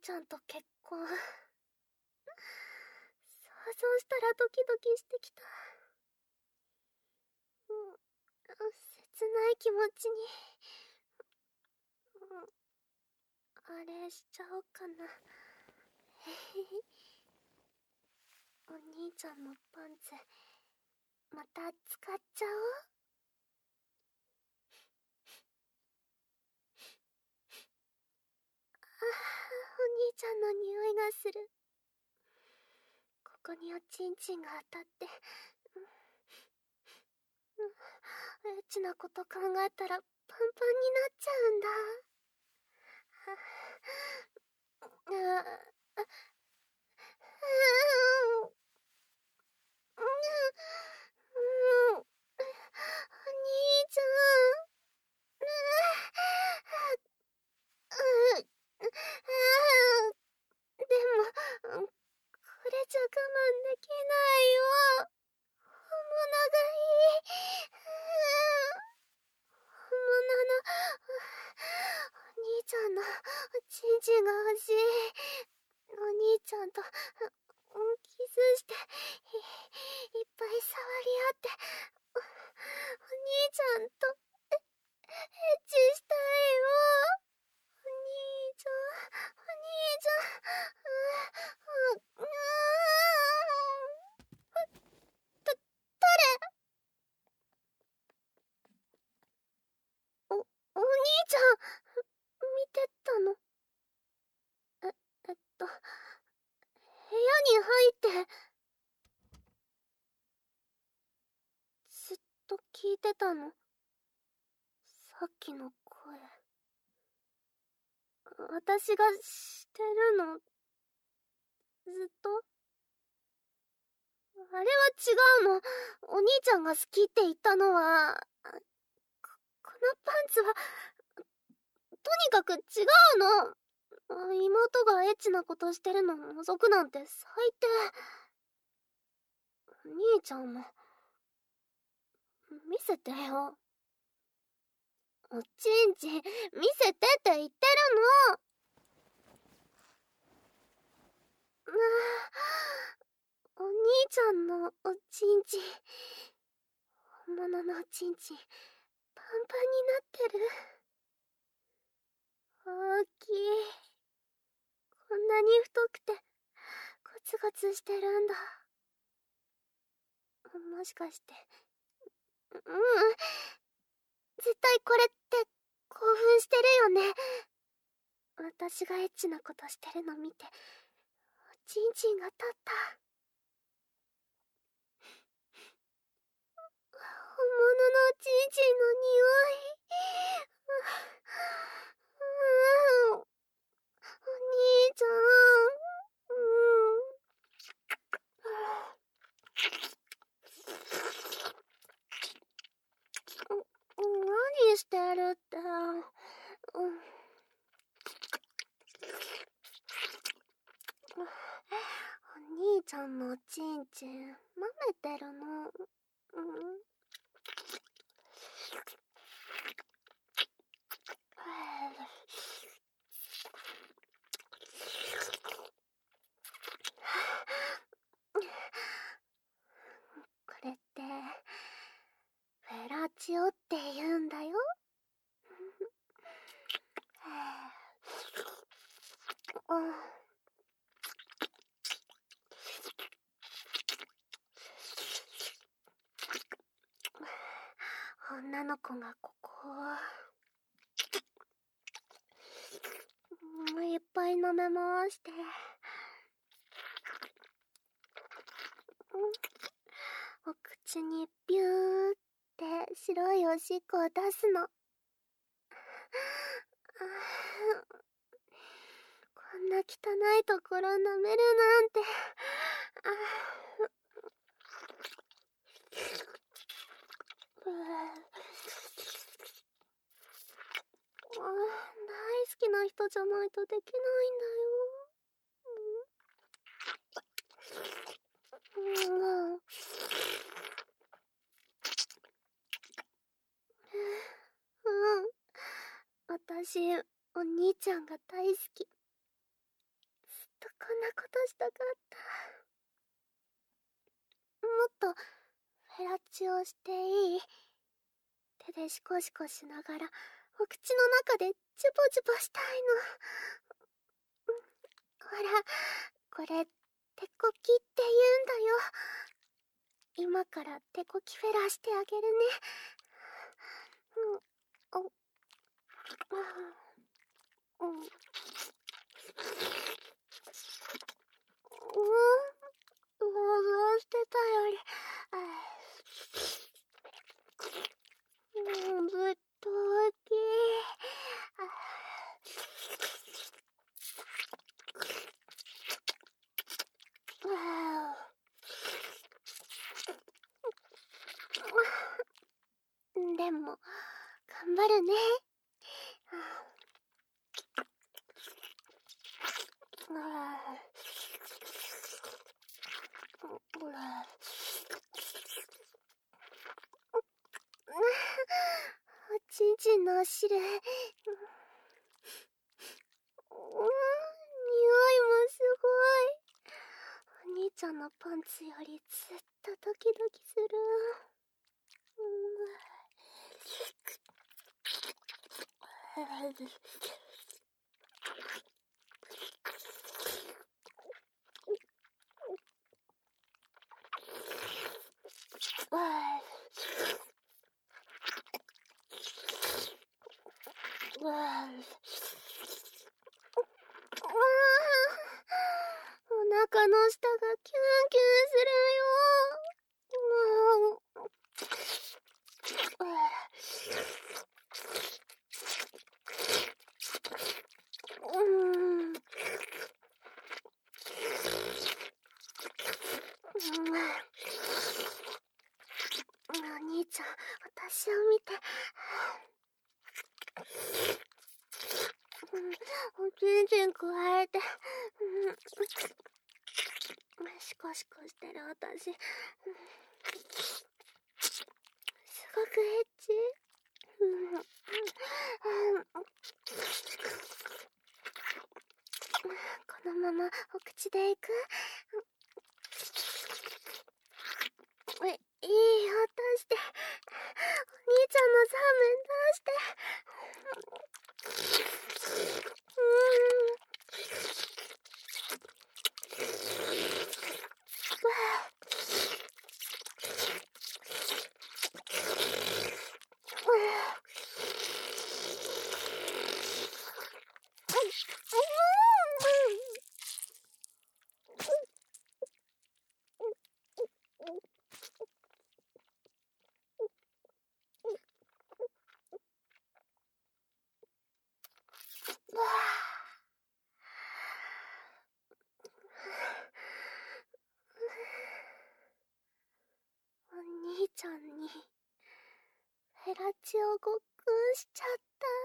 ちゃんと結婚。想像したらドキドキしてきた。切ない気持ちに。あれしちゃおうかな。お兄ちゃんのパンツ、また使っちゃおう。お兄ちゃんの匂いがする。ここにおちんちんが当たって、エッチなこと考えたらパンパンになっちゃうんだ。お兄ちゃん。でも、これじゃ我慢できないよ。本物がいい。本物の、お兄ちゃんのチンチンが欲しい。お兄ちゃんと、キスして、いっぱい触り合って、お兄ちゃんと、エッチしたいよ。お兄ちゃん、お兄ちゃん、誰？お兄ちゃん、見てたの？部屋に入って、ずっと聞いてたの。さっきの声。私がしてるの、ずっと？あれは違うの。お兄ちゃんが好きって言ったのは、このパンツは、とにかく違うの。妹がエッチなことしてるのを覗くなんて最低。兄ちゃんも、見せてよ。おちんちん、見せてって言ってるの。お兄ちゃんのおちんちん、本物のおちんちん、パンパンになってる。大きい。こんなに太くて、ゴツゴツしてるんだ。もしかして、絶対これって興奮してるよね。私がエッチなことしてるの見て、おちんちんが立った。本物のおちんちんの匂い。お兄ちゃん。何してるって。お兄ちゃんのおちんちん、舐めてるの。これって、フェラチオって言うんだよ。女の子がここをいっぱい舐め回して、お口にビューって白いおしっこを出すの。こんな汚いところ舐めるなんて。大好きな人じゃないとできないんだよ。私、お兄ちゃんが大好き。 とこんなことしたかった。もっとフェラチオしていい？手でシコシコしながらお口の中でチュポチュポしたいの。ほら、これ手こきって言うんだよ。今から手こきフェラしてあげるね。想像してたより、ぶっと大きい。でも、頑張るね。おちんちんのお汁。匂いもすごい。お兄ちゃんのパンツよりずっとドキドキする。お腹の下がキュンキュンするよ。お兄ちゃん、私を見て。おちんちんくわえて。シコシコしてる私。すごくエッチ。このままお口でいく？いい音して。お兄ちゃんのサーメン出して。お兄ちゃんにフェラチオごっくんしちゃった。